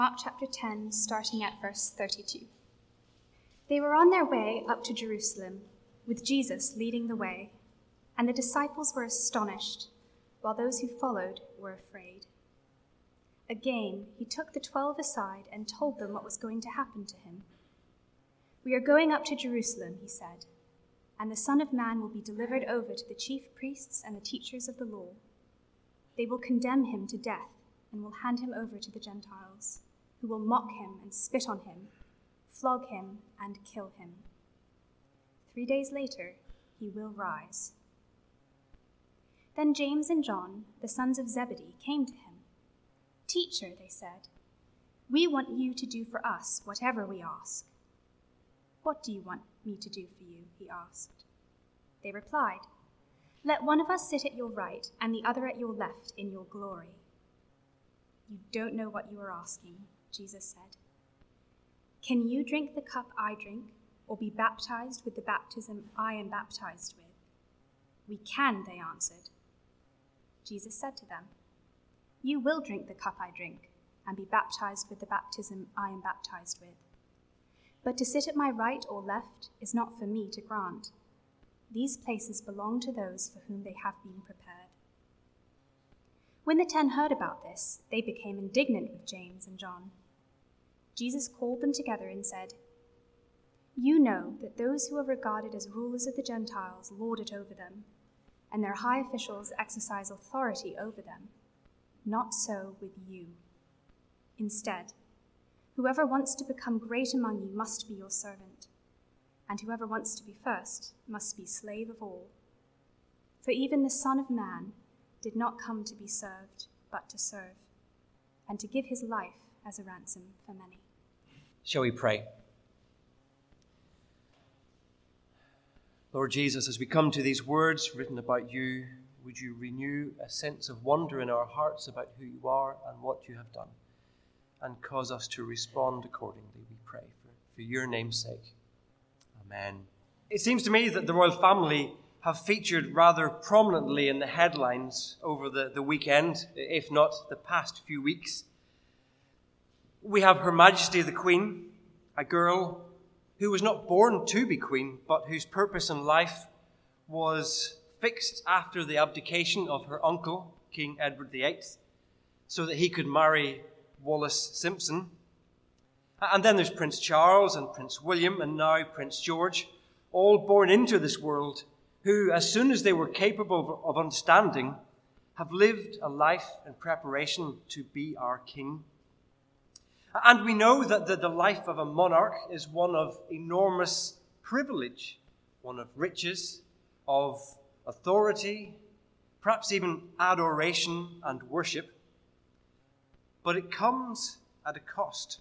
Mark chapter 10, starting at verse 32. They were on their way up to Jerusalem, with Jesus leading the way, and the disciples were astonished, while those who followed were afraid. Again, he took the 12 aside and told them what was going to happen to him. "We are going up to Jerusalem," he said, "and the Son of Man will be delivered over to the chief priests and the teachers of the law. They will condemn him to death and will hand him over to the Gentiles, who will mock him and spit on him, flog him and kill him. 3 days later, he will rise." Then James and John, the sons of Zebedee, came to him. "Teacher," they said, "we want you to do for us whatever we ask." "What do you want me to do for you?" he asked. They replied, "Let one of us sit at your right and the other at your left in your glory." "You don't know what you are asking," Jesus said. "Can you drink the cup I drink, or be baptized with the baptism I am baptized with?" "We can," they answered. Jesus said to them, "You will drink the cup I drink, and be baptized with the baptism I am baptized with. But to sit at my right or left is not for me to grant. These places belong to those for whom they have been prepared." When the 10 heard about this, they became indignant with James and John. Jesus called them together and said, "You know that those who are regarded as rulers of the Gentiles lord it over them, and their high officials exercise authority over them. Not so with you. Instead, whoever wants to become great among you must be your servant, and whoever wants to be first must be slave of all. For even the Son of Man did not come to be served, but to serve, and to give his life as a ransom for many." Shall we pray? Lord Jesus, as we come to these words written about you, would you renew a sense of wonder in our hearts about who you are and what you have done, and cause us to respond accordingly, we pray, for your name's sake. Amen. It seems to me that the royal family have featured rather prominently in the headlines over the weekend, if not the past few weeks. We have Her Majesty the Queen, a girl who was not born to be queen, but whose purpose in life was fixed after the abdication of her uncle, King Edward VIII, so that he could marry Wallis Simpson. And then there's Prince Charles and Prince William and now Prince George, all born into this world, who, as soon as they were capable of understanding, have lived a life in preparation to be our king. And we know that the life of a monarch is one of enormous privilege, one of riches, of authority, perhaps even adoration and worship. But it comes at a cost.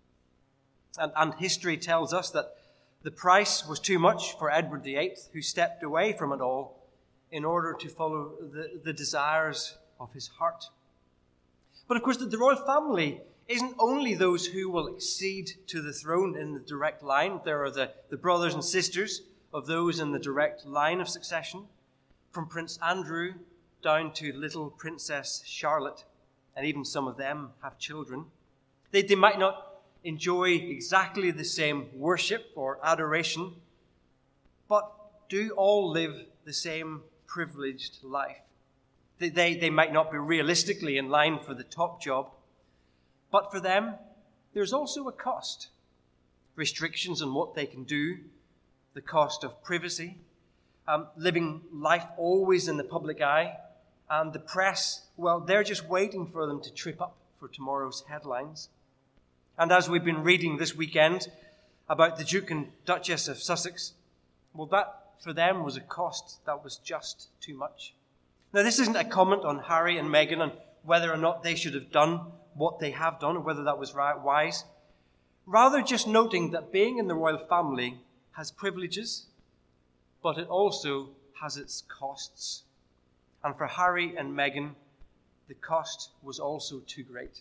And history tells us that the price was too much for Edward VIII, who stepped away from it all in order to follow the desires of his heart. But of course, the royal family isn't only those who will accede to the throne in the direct line. There are the brothers and sisters of those in the direct line of succession, from Prince Andrew down to little Princess Charlotte, and even some of them have children. They might not enjoy exactly the same worship or adoration, but do all live the same privileged life. They might not be realistically in line for the top job, but for them, there's also a cost. Restrictions on what they can do, the cost of privacy, living life always in the public eye, and the press, well, they're just waiting for them to trip up for tomorrow's headlines. And as we've been reading this weekend about the Duke and Duchess of Sussex, well, that for them was a cost that was just too much. Now, this isn't a comment on Harry and Meghan and whether or not they should have done what they have done, or whether that was wise. Rather, just noting that being in the royal family has privileges, but it also has its costs. And for Harry and Meghan, the cost was also too great.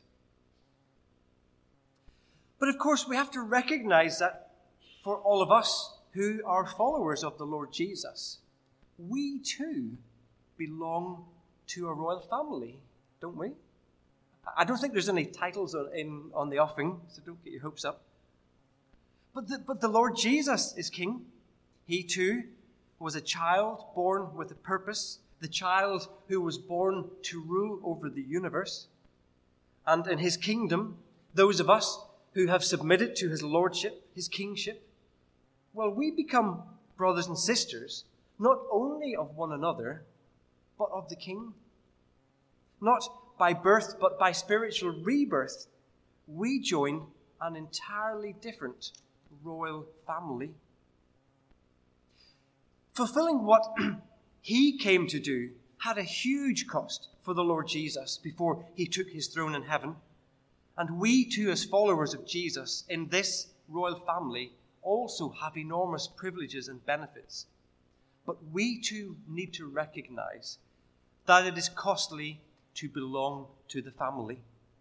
But of course, we have to recognize that for all of us who are followers of the Lord Jesus, we too belong to a royal family, don't we? I don't think there's any titles on the offering, so don't get your hopes up. But the Lord Jesus is king. He too was a child born with a purpose, the child who was born to rule over the universe. And in his kingdom, those of us who have submitted to his lordship, his kingship, well, we become brothers and sisters, not only of one another, but of the King. Not by birth, but by spiritual rebirth, we join an entirely different royal family. Fulfilling what he came to do had a huge cost for the Lord Jesus before he took his throne in heaven. And we too, as followers of Jesus in this royal family, also have enormous privileges and benefits. But we too need to recognize that it is costly to belong to the family.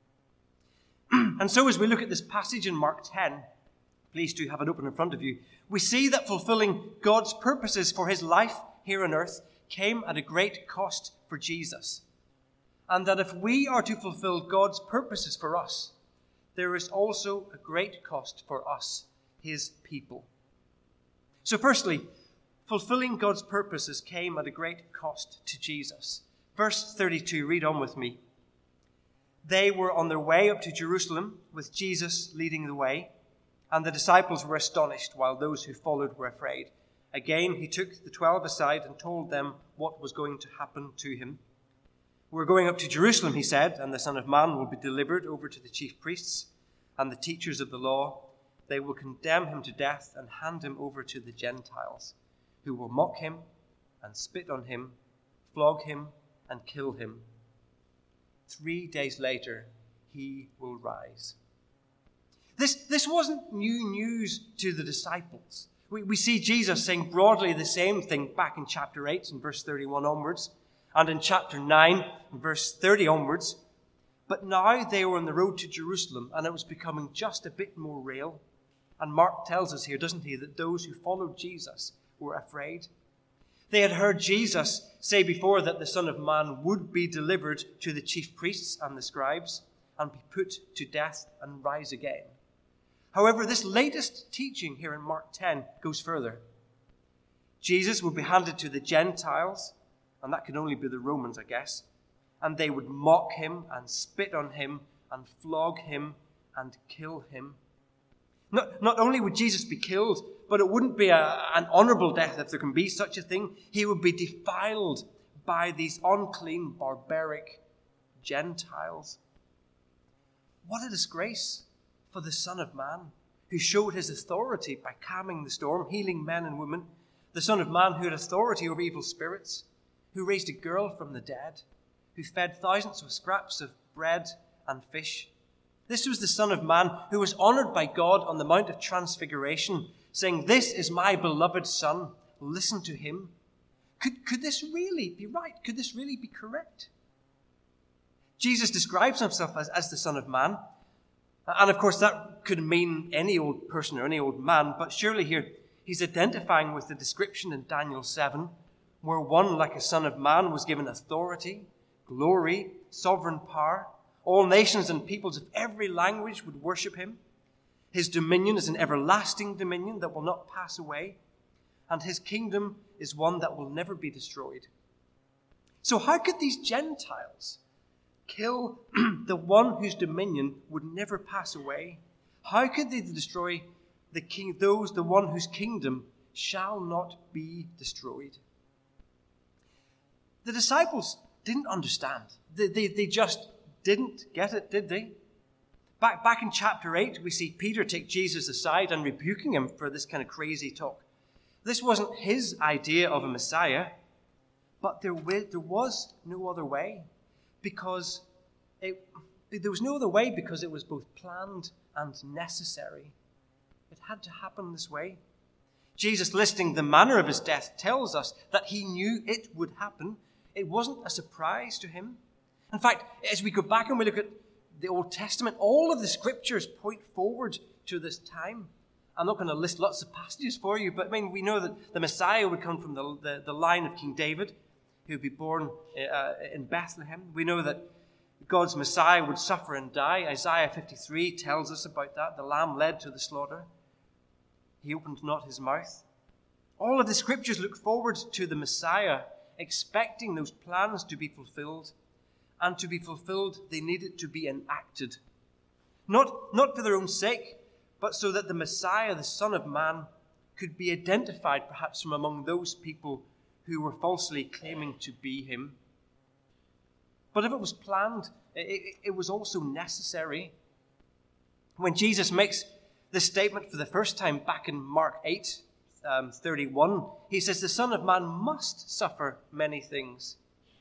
And so as we look at this passage in Mark 10, please do have it open in front of you, we see that fulfilling God's purposes for his life here on earth came at a great cost for Jesus. And that if we are to fulfill God's purposes for us, there is also a great cost for us, his people. So firstly, fulfilling God's purposes came at a great cost to Jesus. Verse 32, read on with me. They were on their way up to Jerusalem with Jesus leading the way, and the disciples were astonished while those who followed were afraid. Again, he took the 12 aside and told them what was going to happen to him. We're going up to Jerusalem, he said, and the Son of Man will be delivered over to the chief priests and the teachers of the law. They will condemn him to death and hand him over to the Gentiles, who will mock him and spit on him, flog him and kill him. 3 days later, he will rise. This wasn't new news to the disciples. We see Jesus saying broadly the same thing back in chapter 8 and verse 31 onwards, and in chapter 9 and verse 30 onwards. But now they were on the road to Jerusalem, and it was becoming just a bit more real. And Mark tells us here, doesn't he, that those who followed Jesus were afraid. They had heard Jesus say before that the Son of Man would be delivered to the chief priests and the scribes and be put to death and rise again. However, this latest teaching here in Mark 10 goes further. Jesus would be handed to the Gentiles, and that can only be the Romans, I guess, and they would mock him and spit on him and flog him and kill him. Not only would Jesus be killed, but it wouldn't be an honorable death, if there can be such a thing. He would be defiled by these unclean, barbaric Gentiles. What a disgrace for the Son of Man, who showed his authority by calming the storm, healing men and women. The Son of Man who had authority over evil spirits, who raised a girl from the dead, who fed thousands with scraps of bread and fish. This was the Son of Man who was honored by God on the Mount of Transfiguration, saying, "This is my beloved Son, listen to him." Could this really be right? Could this really be correct? Jesus describes himself as the Son of Man. And of course, that could mean any old person or any old man, but surely here he's identifying with the description in Daniel 7, where one like a Son of Man was given authority, glory, sovereign power. All nations and peoples of every language would worship him. His dominion is an everlasting dominion that will not pass away, and his kingdom is one that will never be destroyed. So how could these Gentiles kill the one whose dominion would never pass away? How could they destroy the one whose kingdom shall not be destroyed? The disciples didn't understand. They just didn't get it, did they? Back in chapter 8, we see Peter take Jesus aside and rebuking him for this kind of crazy talk. This wasn't his idea of a Messiah, but there was no other way, because there was no other way because it was both planned and necessary. It had to happen this way. Jesus, listing the manner of his death, tells us that he knew it would happen. It wasn't a surprise to him. In fact, as we go back and we look at the Old Testament, all of the scriptures point forward to this time. I'm not going to list lots of passages for you, but we know that the Messiah would come from the line of King David, who would be born in Bethlehem. We know that God's Messiah would suffer and die. Isaiah 53 tells us about that. The lamb led to the slaughter. He opened not his mouth. All of the scriptures look forward to the Messiah, expecting those plans to be fulfilled. And to be fulfilled, they needed to be enacted. Not for their own sake, but so that the Messiah, the Son of Man, could be identified perhaps from among those people who were falsely claiming to be him. But if it was planned, it was also necessary. When Jesus makes this statement for the first time back in Mark 8:31, he says, the Son of Man must suffer many things.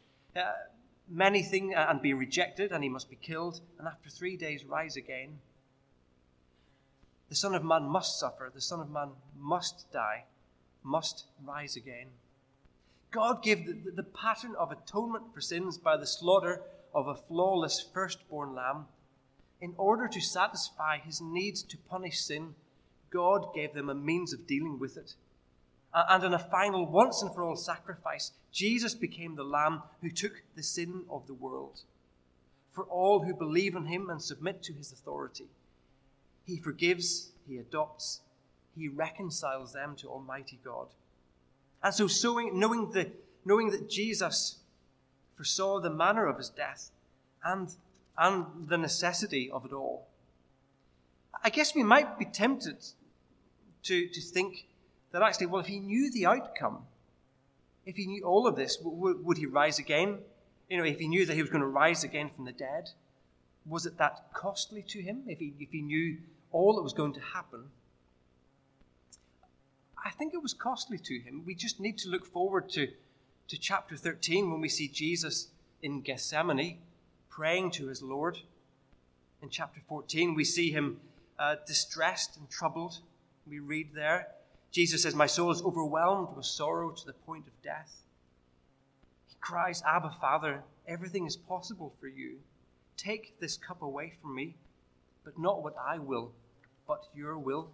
And be rejected, and he must be killed, and after 3 days rise again. The Son of Man must suffer. The Son of Man must die, must rise again. God gave the pattern of atonement for sins by the slaughter of a flawless firstborn lamb. In order to satisfy his need to punish sin, God gave them a means of dealing with it. And in a final once and for all sacrifice, Jesus became the lamb who took the sin of the world. For all who believe in him and submit to his authority, he forgives, he adopts, he reconciles them to Almighty God. And so knowing that Jesus foresaw the manner of his death and the necessity of it all, I guess we might be tempted to think that actually, well, if he knew the outcome, if he knew all of this, would he rise again? If he knew that he was going to rise again from the dead, was it that costly to him? If he knew all that was going to happen, I think it was costly to him. We just need to look forward to chapter 13 when we see Jesus in Gethsemane praying to his Lord. In chapter 14, we see him distressed and troubled. We read there, Jesus says, my soul is overwhelmed with sorrow to the point of death. He cries, Abba, Father, everything is possible for you. Take this cup away from me, but not what I will, but your will.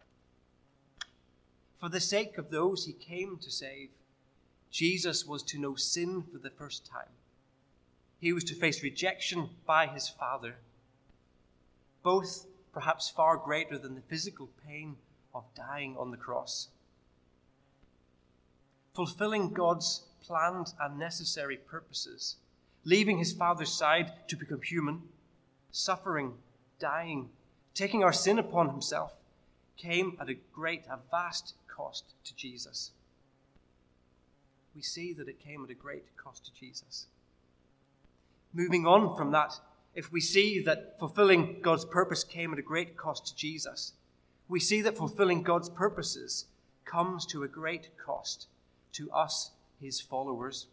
For the sake of those he came to save, Jesus was to know sin for the first time. He was to face rejection by his Father, both perhaps far greater than the physical pain of dying on the cross. Fulfilling God's planned and necessary purposes, leaving his Father's side to become human, suffering, dying, taking our sin upon himself, came at a vast cost to Jesus. We see that it came at a great cost to Jesus. Moving on from that, if we see that fulfilling God's purpose came at a great cost to Jesus, we see that fulfilling God's purposes comes to a great cost to us, his followers.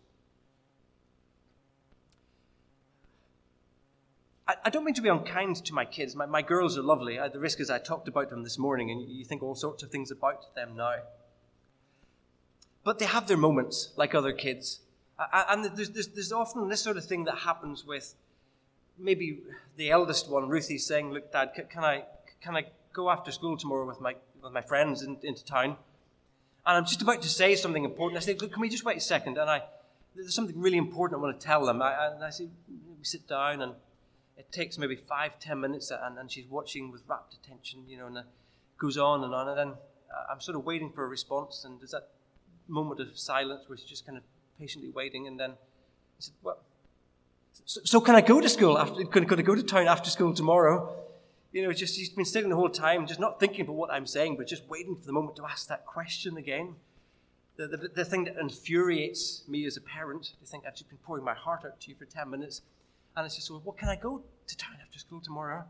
I don't mean to be unkind to my kids. My girls are lovely. The risk is I talked about them this morning, and you think all sorts of things about them now. But they have their moments, like other kids. And there's often this sort of thing that happens with maybe the eldest one, Ruthie, saying, look, Dad, can I go after school tomorrow with my friends into town? And I'm just about to say something important. I say, look, can we just wait a second? And there's something really important I want to tell them. And I say, we sit down, and it takes maybe 5-10 minutes, and she's watching with rapt attention, and it goes on, and then I'm sort of waiting for a response, and there's that moment of silence where she's just kind of patiently waiting, and then I said, well, so can I go to school can I go to town after school tomorrow? Just she's been sitting the whole time, just not thinking about what I'm saying, but just waiting for the moment to ask that question again. The thing that infuriates me as a parent, to think I've just been pouring my heart out to you for 10 minutes, and it's just, well, can I go to town after school tomorrow?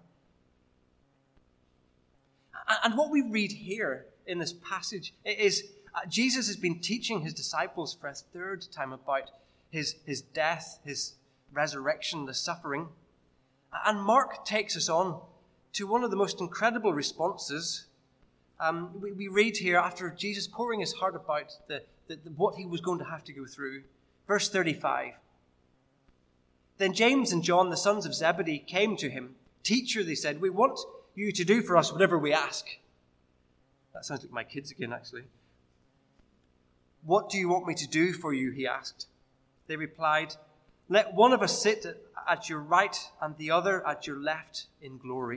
And what we read here in this passage is Jesus has been teaching his disciples for a third time about his death, his resurrection, the suffering. And Mark takes us on to one of the most incredible responses. We read here after Jesus pouring his heart about what he was going to have to go through. Verse 35. Then James and John, the sons of Zebedee, came to him. Teacher, they said, we want you to do for us whatever we ask. That sounds like my kids again, actually. What do you want me to do for you? He asked. They replied, Let one of us sit at your right and the other at your left in glory.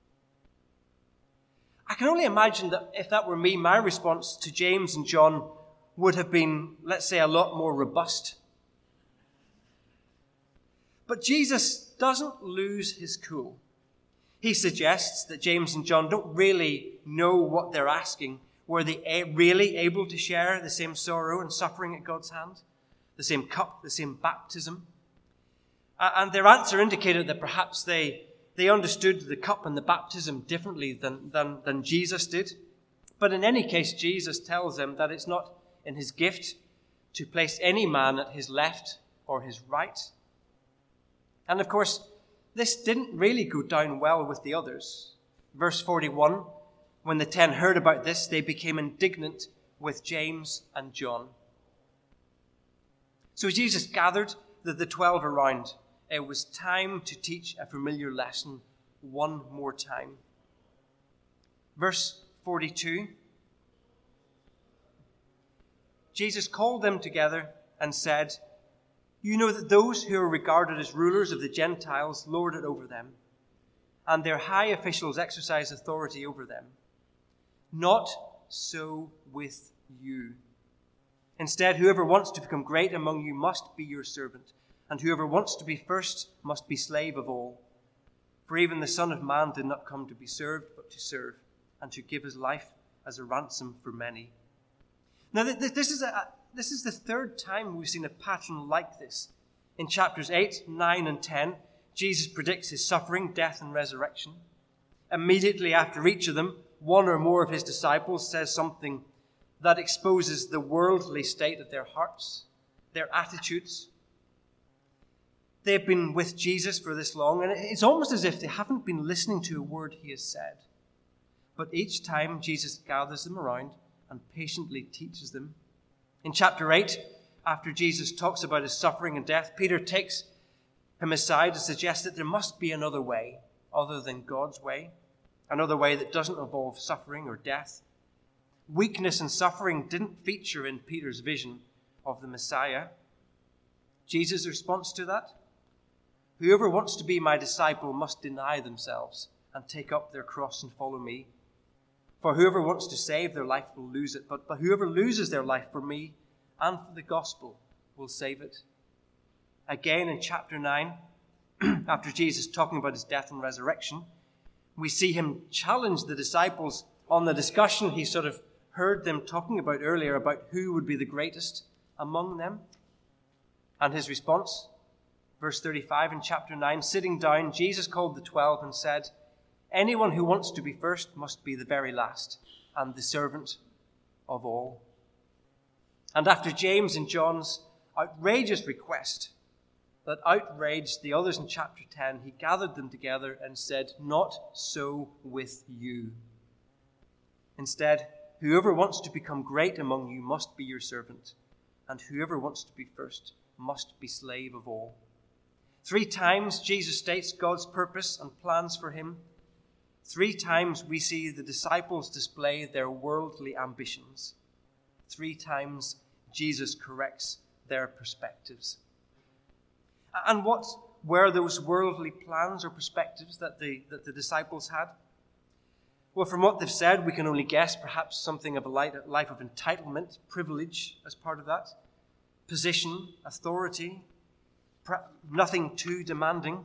I can only imagine that if that were me, my response to James and John would have been, let's say, a lot more robust. But Jesus doesn't lose his cool. He suggests that James and John don't really know what they're asking. Were they really able to share the same sorrow and suffering at God's hand? The same cup, the same baptism? And their answer indicated that perhaps they understood the cup and the baptism differently than Jesus did. But in any case, Jesus tells them that it's not in his gift to place any man at his left or his right. And of course, this didn't really go down well with the others. Verse 41, when the 10 heard about this, they became indignant with James and John. So Jesus gathered the 12 around. It was time to teach a familiar lesson one more time. Verse 42, Jesus called them together and said, "You know that those who are regarded as rulers of the Gentiles lord it over them, and their high officials exercise authority over them. Not so with you. Instead, whoever wants to become great among you must be your servant, and whoever wants to be first must be slave of all. For even the Son of Man did not come to be served, but to serve, and to give his life as a ransom for many." Now, this is the third time we've seen a pattern like this. In chapters 8, 9, and 10, Jesus predicts his suffering, death, and resurrection. Immediately after each of them, one or more of his disciples says something that exposes the worldly state of their hearts, their attitudes. They've been with Jesus for this long, and it's almost as if they haven't been listening to a word he has said. But each time, Jesus gathers them around and patiently teaches them. In chapter 8, after Jesus talks about his suffering and death, Peter takes him aside to suggest that there must be another way other than God's way, another way that doesn't involve suffering or death. Weakness and suffering didn't feature in Peter's vision of the Messiah. Jesus' response to that? "Whoever wants to be my disciple must deny themselves and take up their cross and follow me. For whoever wants to save their life will lose it, but whoever loses their life for me and for the gospel will save it." Again in chapter 9, after Jesus talking about his death and resurrection, we see him challenge the disciples on the discussion he sort of heard them talking about earlier about who would be the greatest among them. And his response, verse 35 in chapter 9, sitting down, Jesus called the 12 and said, "Anyone who wants to be first must be the very last and the servant of all." And after James and John's outrageous request that outraged the others in chapter 10, he gathered them together and said, "Not so with you. Instead, whoever wants to become great among you must be your servant, and whoever wants to be first must be slave of all." 3 times Jesus states God's purpose and plans for him. 3 times we see the disciples display their worldly ambitions. 3 times Jesus corrects their perspectives. And what were those worldly plans or perspectives that the disciples had? Well, from what they've said, we can only guess perhaps something of a life of entitlement, privilege as part of that, position, authority, nothing too demanding.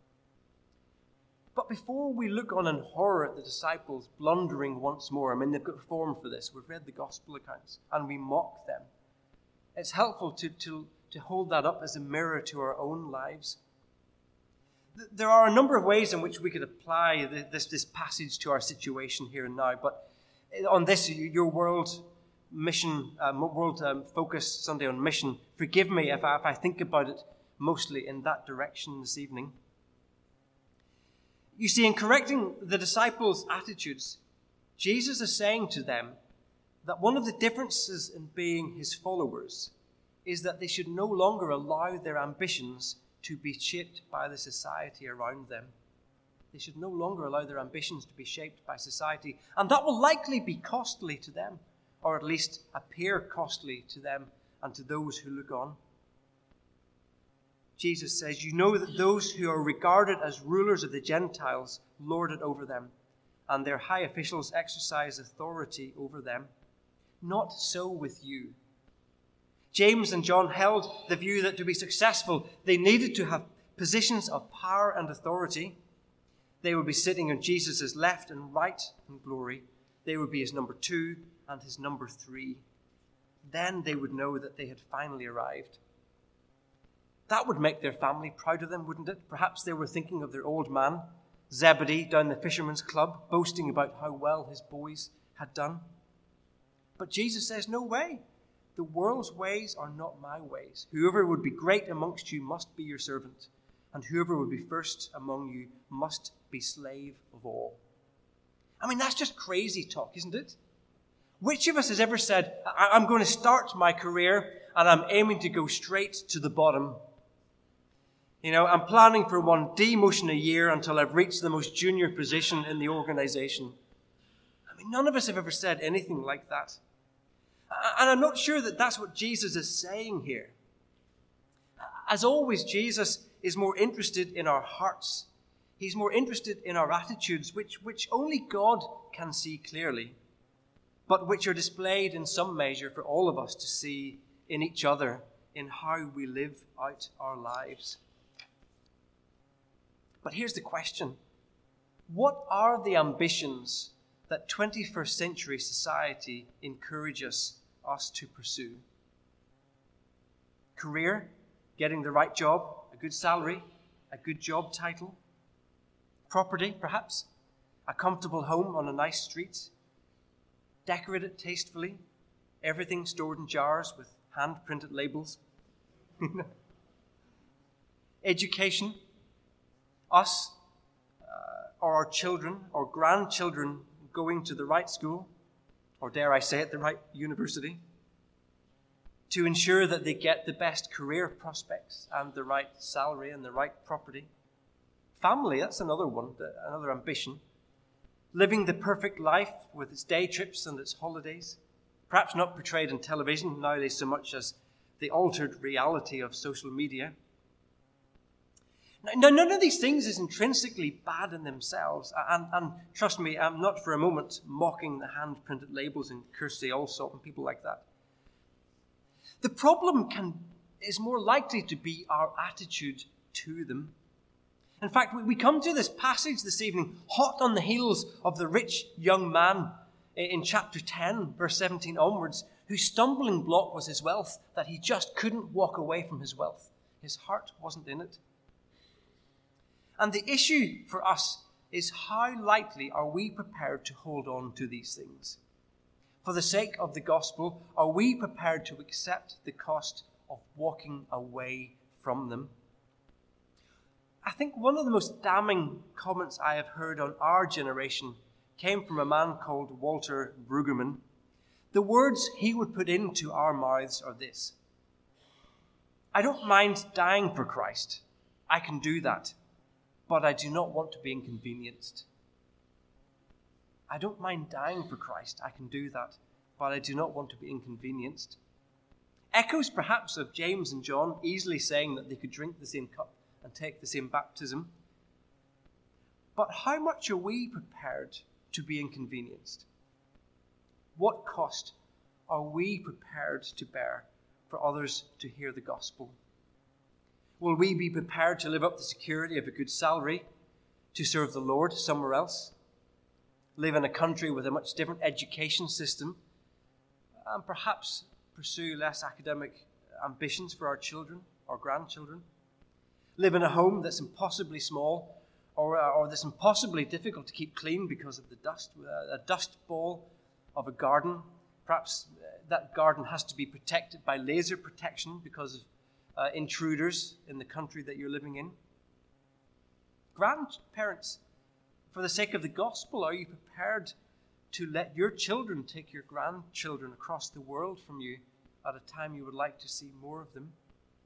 But before we look on in horror at the disciples blundering once more, I mean, they've got form for this. We've read the gospel accounts and we mock them. It's helpful to hold that up as a mirror to our own lives. There are a number of ways in which we could apply this passage to our situation here and now. But on this, your world mission, world focus Sunday on mission, forgive me if I think about it mostly in that direction this evening. You see, in correcting the disciples' attitudes, Jesus is saying to them that one of the differences in being his followers is that they should no longer allow their ambitions to be shaped by the society around them. They should no longer allow their ambitions to be shaped by society. And that will likely be costly to them, or at least appear costly to them and to those who look on. Jesus says, you know that those who are regarded as rulers of the Gentiles lord it over them, and their high officials exercise authority over them. Not so with you. James and John held the view that to be successful, they needed to have positions of power and authority. They would be sitting on Jesus' left and right in glory. They would be his number 2 and his number 3. Then they would know that they had finally arrived. That would make their family proud of them, wouldn't it? Perhaps they were thinking of their old man, Zebedee, down the fisherman's club, boasting about how well his boys had done. But Jesus says, no way. The world's ways are not my ways. Whoever would be great amongst you must be your servant, and whoever would be first among you must be slave of all. I mean, that's just crazy talk, isn't it? Which of us has ever said, I'm going to start my career and I'm aiming to go straight to the bottom? You know, I'm planning for one demotion a year until I've reached the most junior position in the organization. I mean, none of us have ever said anything like that. And I'm not sure that that's what Jesus is saying here. As always, Jesus is more interested in our hearts. He's more interested in our attitudes, which only God can see clearly, but which are displayed in some measure for all of us to see in each other, in how we live out our lives. But here's the question. What are the ambitions that 21st century society encourages us to pursue? Career, getting the right job, a good salary, a good job title. Property, perhaps, a comfortable home on a nice street, decorated tastefully, everything stored in jars with hand-printed labels. Education, us or our children or grandchildren going to the right school, or dare I say it, the right university, to ensure that they get the best career prospects and the right salary and the right property. Family, that's another one, another ambition. Living the perfect life with its day trips and its holidays, perhaps not portrayed on television nowadays so much as the altered reality of social media. Now, none of these things is intrinsically bad in themselves. And trust me, I'm not for a moment mocking the hand-printed labels in Kirsty Allsop and people like that. The problem is more likely to be our attitude to them. In fact, we come to this passage this evening hot on the heels of the rich young man in chapter 10, verse 17 onwards, whose stumbling block was his wealth, that he just couldn't walk away from his wealth. His heart wasn't in it. And the issue for us is how lightly are we prepared to hold on to these things? For the sake of the gospel, are we prepared to accept the cost of walking away from them? I think one of the most damning comments I have heard on our generation came from a man called Walter Brueggemann. The words he would put into our mouths are this: I don't mind dying for Christ. I can do that. But I do not want to be inconvenienced. I don't mind dying for Christ. I can do that. But I do not want to be inconvenienced. Echoes perhaps of James and John easily saying that they could drink the same cup and take the same baptism. But how much are we prepared to be inconvenienced? What cost are we prepared to bear for others to hear the gospel? Will we be prepared to live up the security of a good salary to serve the Lord somewhere else? Live in a country with a much different education system and perhaps pursue less academic ambitions for our children or grandchildren? Live in a home that's impossibly small or that's impossibly difficult to keep clean because of the dust, a dust ball of a garden. Perhaps that garden has to be protected by laser protection because of intruders in the country that you're living in. Grandparents, for the sake of the gospel, are you prepared to let your children take your grandchildren across the world from you at a time you would like to see more of them?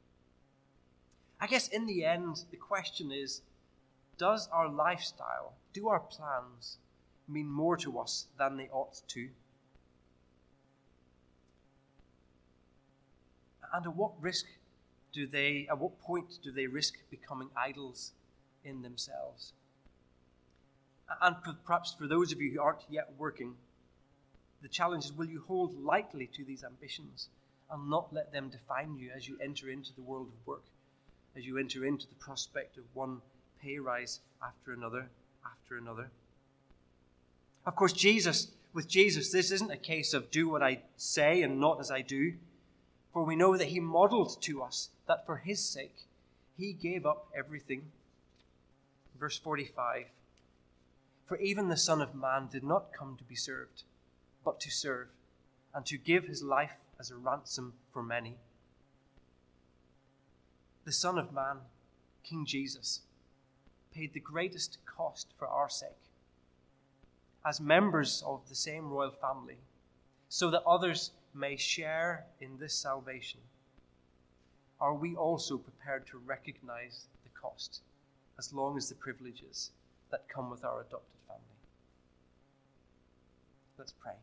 I guess in the end, the question is, does our lifestyle, do our plans mean more to us than they ought to? And at what risk at what point do they risk becoming idols in themselves? And perhaps for those of you who aren't yet working, the challenge is, will you hold lightly to these ambitions and not let them define you as you enter into the world of work, as you enter into the prospect of one pay rise after another, after another? Of course, with Jesus, this isn't a case of do what I say and not as I do, for we know that he modeled to us that for his sake, he gave up everything. Verse 45, for even the Son of Man did not come to be served, but to serve, and to give his life as a ransom for many. The Son of Man, King Jesus, paid the greatest cost for our sake, as members of the same royal family, so that others may share in this salvation. Are we also prepared to recognize the cost, as long as the privileges that come with our adopted family? Let's pray.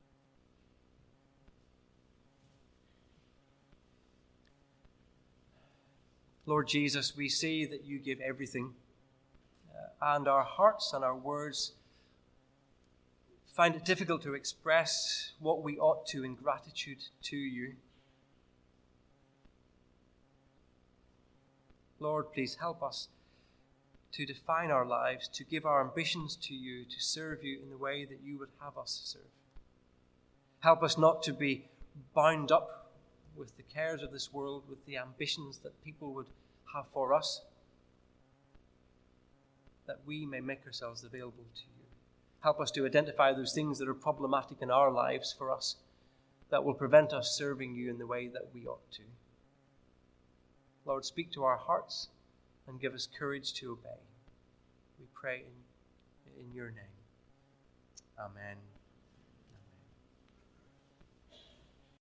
Lord Jesus, we see that you give everything, and our hearts and our words find it difficult to express what we ought to in gratitude to you. Lord, please help us to define our lives, to give our ambitions to you, to serve you in the way that you would have us serve. Help us not to be bound up with the cares of this world, with the ambitions that people would have for us, that we may make ourselves available to you. Help us to identify those things that are problematic in our lives for us, that will prevent us serving you in the way that we ought to. Lord, speak to our hearts and give us courage to obey. We pray in your name. Amen.